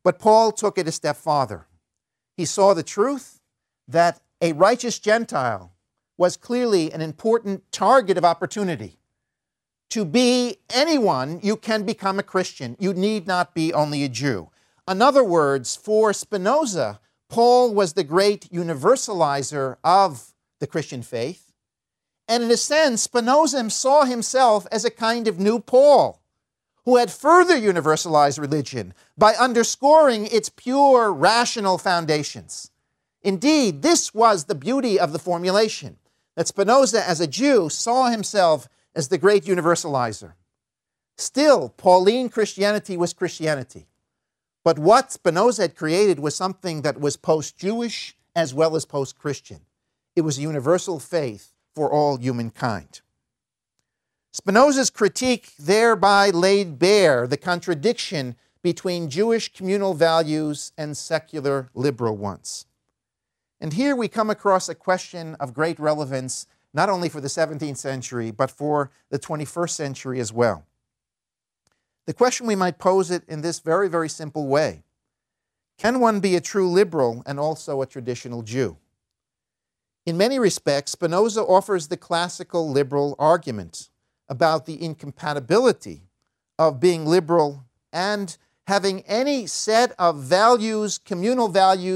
But Paul took it a step farther. He saw the truth that a righteous Gentile was clearly an important target of opportunity. To be anyone, you can become a Christian. You need not be only a Jew. In other words, for Spinoza, Paul was the great universalizer of the Christian faith. And in a sense, Spinoza saw himself as a kind of new Paul, who had further universalized religion by underscoring its pure, rational foundations. Indeed, this was the beauty of the formulation, that Spinoza, as a Jew, saw himself as the great universalizer. Still, Pauline Christianity was Christianity. But what Spinoza had created was something that was post-Jewish as well as post-Christian. It was a universal faith for all humankind. Spinoza's critique thereby laid bare the contradiction between Jewish communal values and secular liberal ones. And here we come across a question of great relevance, not only for the 17th century, but for the 21st century as well. The question, we might pose it in this very, very simple way. Can one be a true liberal and also a traditional Jew? In many respects, Spinoza offers the classical liberal argument about the incompatibility of being liberal and having any set of values, communal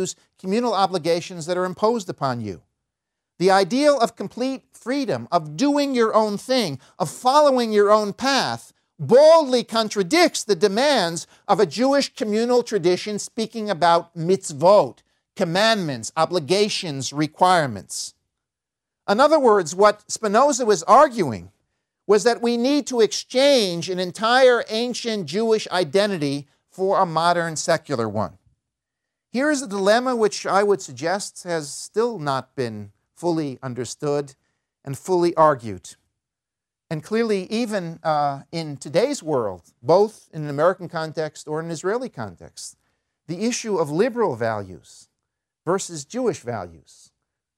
obligations that are imposed upon you. The ideal of complete freedom, of doing your own thing, of following your own path, boldly contradicts the demands of a Jewish communal tradition speaking about mitzvot, commandments, obligations, requirements. In other words, what Spinoza was arguing was that we need to exchange an entire ancient Jewish identity for a modern secular one. Here is a dilemma which I would suggest has still not been fully understood and fully argued. And clearly, even in today's world, both in an American context or an Israeli context, the issue of liberal values versus Jewish values,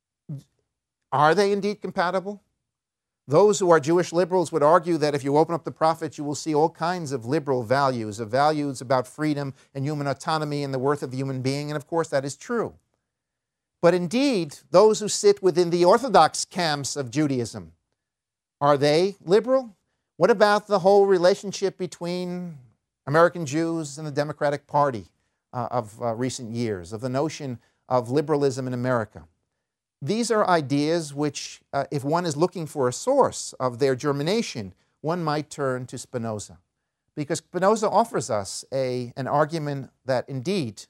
are they indeed compatible? Those who are Jewish liberals would argue that if you open up the prophets, you will see all kinds of liberal values, of values about freedom and human autonomy and the worth of the human being, and of course that is true. But indeed, those who sit within the Orthodox camps of Judaism, are they liberal? What about the whole relationship between American Jews and the Democratic Party of recent years, of the notion of liberalism in America? These are ideas which, if one is looking for a source of their germination, one might turn to Spinoza. Because Spinoza offers us an argument that indeed,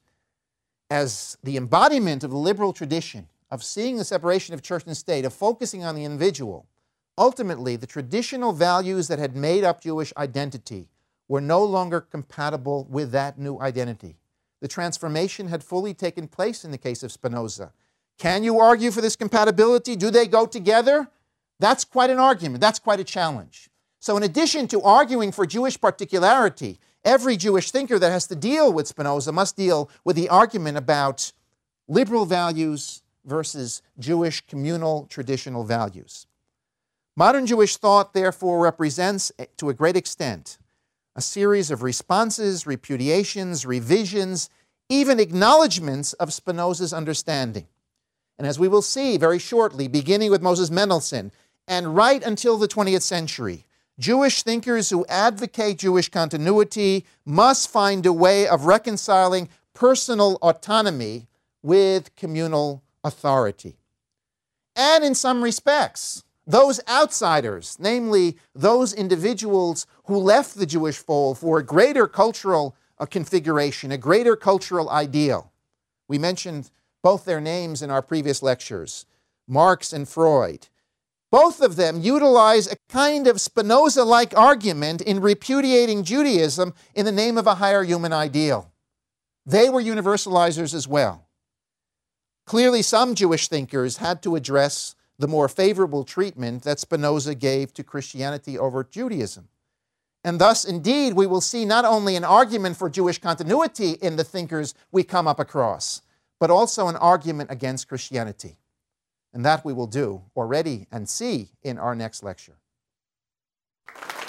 as the embodiment of the liberal tradition, of seeing the separation of church and state, of focusing on the individual, ultimately, the traditional values that had made up Jewish identity were no longer compatible with that new identity. The transformation had fully taken place in the case of Spinoza. Can you argue for this compatibility? Do they go together? That's quite an argument. That's quite a challenge. So in addition to arguing for Jewish particularity, every Jewish thinker that has to deal with Spinoza must deal with the argument about liberal values versus Jewish communal traditional values. Modern Jewish thought, therefore, represents, to a great extent, a series of responses, repudiations, revisions, even acknowledgments of Spinoza's understanding. And as we will see very shortly, beginning with Moses Mendelssohn, and right until the 20th century, Jewish thinkers who advocate Jewish continuity must find a way of reconciling personal autonomy with communal authority. And in some respects, those outsiders, namely those individuals who left the Jewish fold for a greater cultural configuration, a greater cultural ideal. We mentioned both their names in our previous lectures, Marx and Freud. Both of them utilize a kind of Spinoza-like argument in repudiating Judaism in the name of a higher human ideal. They were universalizers as well. Clearly, some Jewish thinkers had to address the more favorable treatment that Spinoza gave to Christianity over Judaism. And thus, indeed, we will see not only an argument for Jewish continuity in the thinkers we come up across, but also an argument against Christianity. And that we will do already and see in our next lecture.